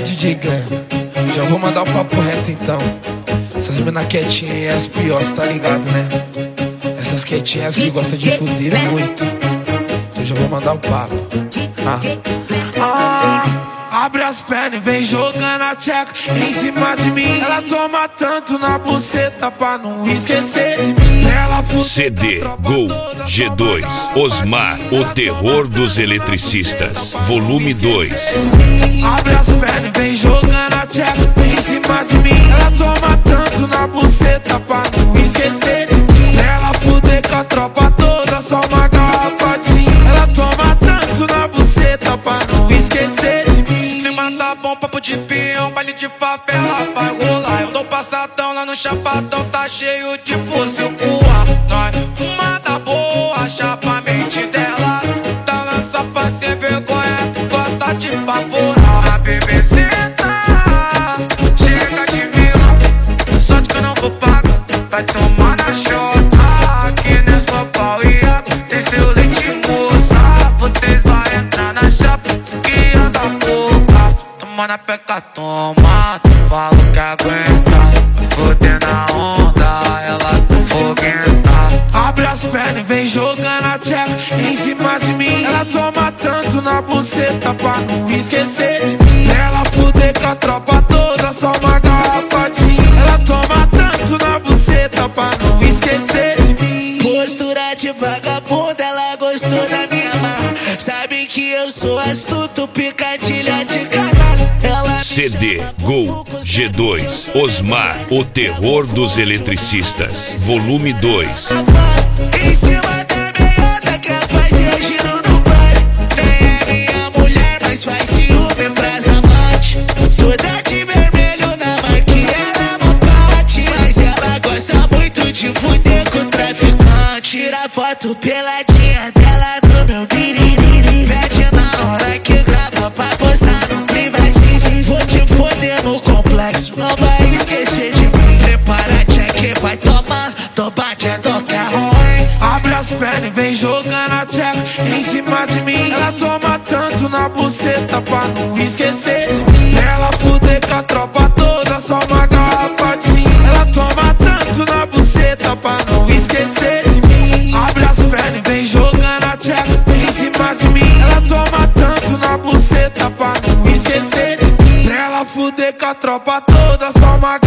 DJ Glenn, já vou mandar o papo reto então. Essas mina quietinhas e as piores, tá ligado, né? Essas quietinhas que gostam de fuder muito. Então já vou mandar o papo. Abre as pernas e vem jogando a tcheca em cima de mim. Ela toma tanto na buceta pra não esquecer de mim. CD Gol G2 Osmar, o terror dos eletricistas, volume 2. Abre as pernas e vem jogando a tcheca em cima de mim. Ela toma tanto na buceta pra não esquecer de mim. Pra ela fuder com a tropa toda, só uma garrafa de gin. Ela toma tanto na buceta pra não esquecer de mim. Se o clima tá bom, papo de peão, baile de favela vai rolar. Eu dou passadão lá no chapadão, tá cheio de fuzil pro ar. Nós fumada boa, chapa a mente dela. Tá lança pra ser vergonha, tu gosta de pavorar. A bebê senta, chega de vilão. Sorte que eu não vou pagar, vai tomar na chota. Aqui não é só pau e água, tem seu leite moça. Vocês vão entrar na chapa, esquia da boca. Toma na peca, toma, tu fala que aguenta. Fudendo a onda, ela tá foguenta. Abre as pernas e vem jogando a tcheca em cima de mim. Ela toma tanto na buceta pra não esquecer de mim. Pra ela fuder com a tropa toda, só uma garrafa de gin. Ela toma tanto na buceta pra não esquecer de mim. Postura de vagabunda, ela gostou da minha marra. Sabe que eu sou astuto, picadilha de canalha. CD Gol G2 Osmar, o terror dos eletricistas, volume 2. Em cima da meiota, quer fazer giro no baile. Nem é minha mulher, mas faz ciúme pras amantes. Toda de vermelho na marquinha, ela não bate. Mas ela gosta muito de fuder com o traficante. Tira foto peladinha dela no meu biriri. Pede na hora que grava pra postar no private. Vou te foder no complexo, não vai esquecer de mim. Prepara, check, vai tomar, tomate é tocar ruim. Abre as pernas e vem jogando a tcheca em cima de mim. Ela toma tanto na buceta pra não esquecer de mim. Pra ela fuder com a tropa toda, só uma garrafa de gin. Ela toma tanto na buceta pra não esquecer de mim. Abre as pernas e vem jogando a tcheca em cima de mim. Ela toma tanto na buceta pra não esquecer de mim. Pra ela fuder com a tropa toda, só uma